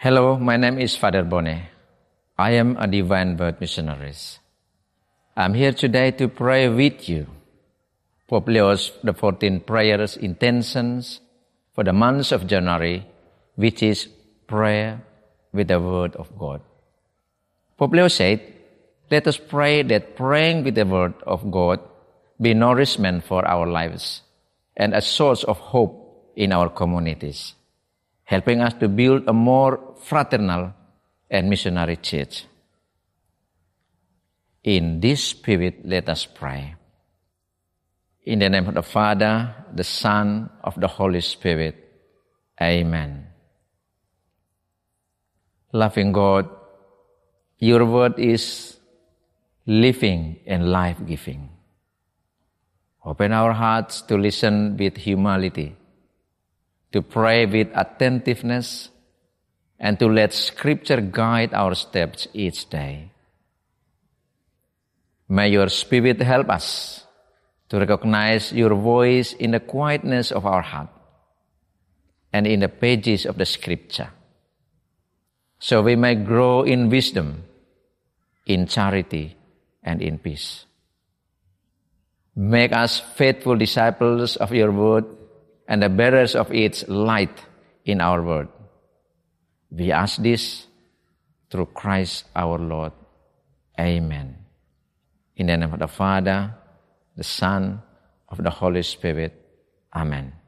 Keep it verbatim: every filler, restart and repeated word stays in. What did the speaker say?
Hello, my name is Father Bonnet. I am a Divine Birth Missionary. I'm here today to pray with you. Pope Leo the fourteenth prayers intentions for the month of January, which is prayer with the Word of God. Pope Leo said, let us pray that praying with the Word of God be nourishment for our lives and a source of hope in our communities, helping us to build a more fraternal and missionary church. In this spirit, let us pray. In the name of the Father, the Son, of the Holy Spirit. Amen. Loving God, your word is living and life-giving. Open our hearts to listen with humility, to pray with attentiveness, and to let Scripture guide our steps each day. May your Spirit help us to recognize your voice in the quietness of our heart and in the pages of the Scripture, so we may grow in wisdom, in charity, and in peace. Make us faithful disciples of your word and the bearers of its light in our world. We ask this through Christ our Lord. Amen. In the name of the Father, the Son, of the Holy Spirit. Amen.